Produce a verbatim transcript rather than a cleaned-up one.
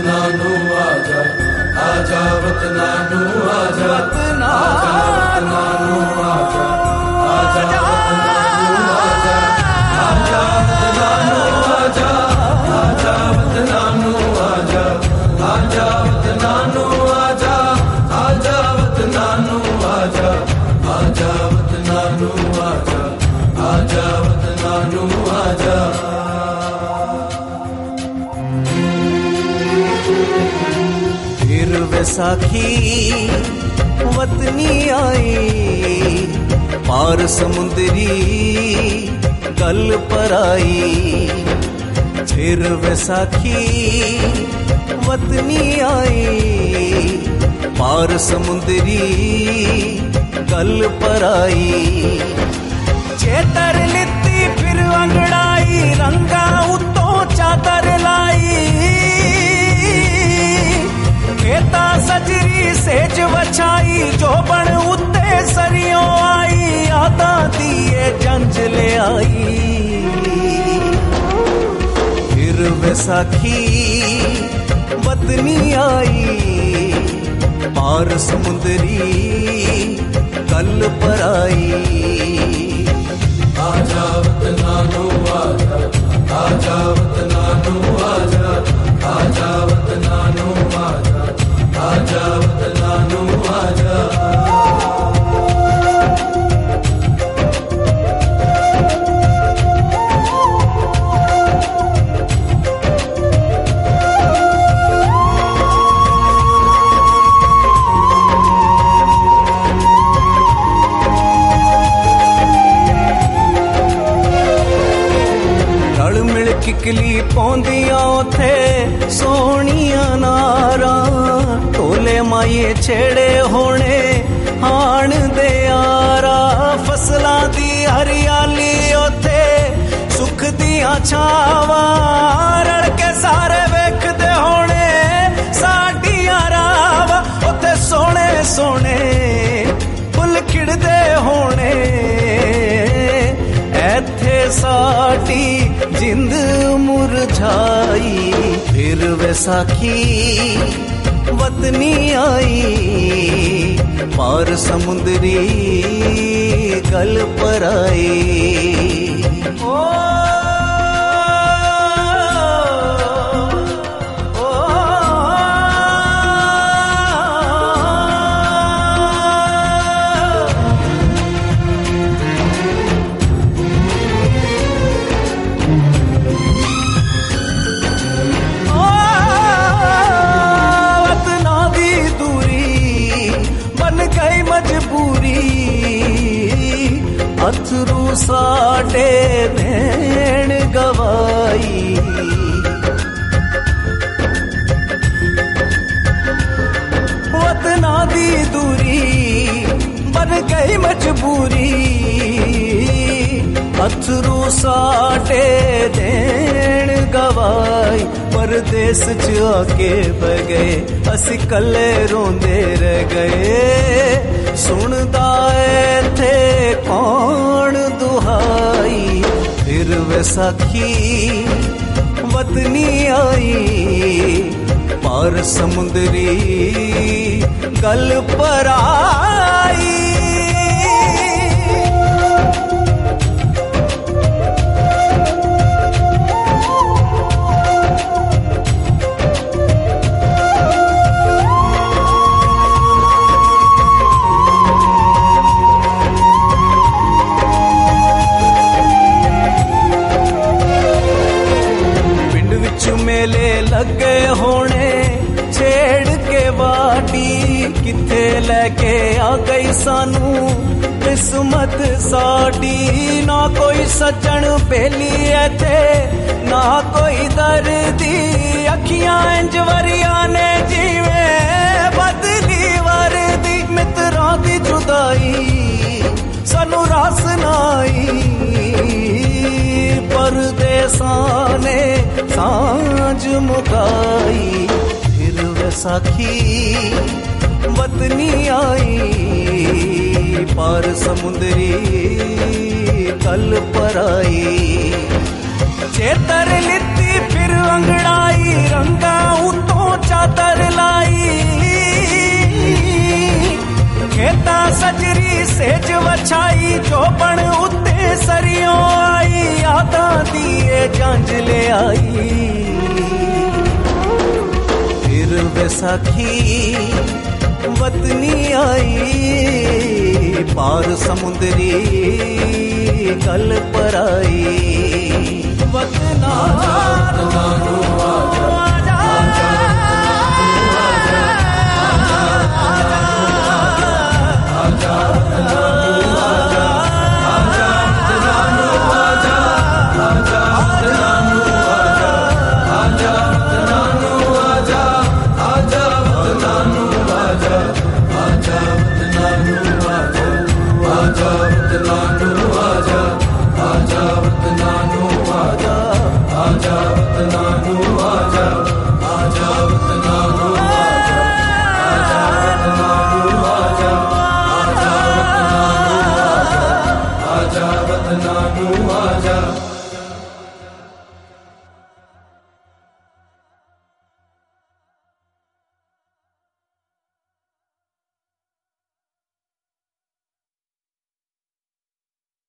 वतनानू आजा, आजा वतनानू आजा, वतना वतनानू आजा, आजा वतनानू आजा, आजा वतनानू आजा, आजा वतनानू आजा, आजा वतनानू आजा, आजा वतनानू आजा, आजा वतनानू आजा, आजा वतनानू आजा। फिर वैसाखी वतनी आई, पार समुंदरी गल पर आई। फिर वैसाखी वतनी आई, पार समुंदरी गल पर आई। चेतर लित्ती फिर अंगड़ाई, रंगा उत्तों चादर लाई। खेता सजरी सेज वछाई, चौबन उत्ते सरियों आई। आदा दिए जंज ले आई। फिर वैसाखी वतनी आई, पार समुंदरी गल पर आई। आजा वतनानू आजा, आजा वतनानू आजा, आजा वतनानू आजा, आजा वतनानू आजा। किकली पौंदियां उथे सोहणिया नारा, ढोले माये छेड़े होने हाण दे यारा। फसलां दी हरियाली उथे सुख दियां छावां, रल के सारे वेखदे होने साडियां रावां। उथे सोहणे सोहणे फुल खिड़दे होने, एथे साडी जिंद मुरझाई। फिर वैसाखी वतनी आई, पार समुंदरी गल पर आई। ओ अथरू साडे नैन गवाई। वतना दी दूरी बन गई मजबूरी, अथरू साडे नैन गवाई। परदेस च आके बह गए, असी कल्ले रोंदे रह गए। सुनदा थे कौन दुहाई। फिर वैसाखी वतनी आई, पार समुंदरी गल पर आई। मेले लगे होने छेड़ के वाटी, किथे लेके आ गई सानू किस्मत साडी। ना कोई सज्जन बेली थे, ना कोई दर्दी। अखियां इंज वरिया ने जीवे बदली वर्दी। मित्रां दी जुदाई सानू रास नाई, परदेसां ने सांझ मुकाई। फिर वैसाखी वतनी आई, पार समुंदरी गल पर आई। चेतर लित्ती फिर अंगड़ाई, रंगा उत्तों जांज ले आई। फिर बैसाखी वतनी आई, पार समुद्री गल पर आई। वतना आजा वतनानु आजा।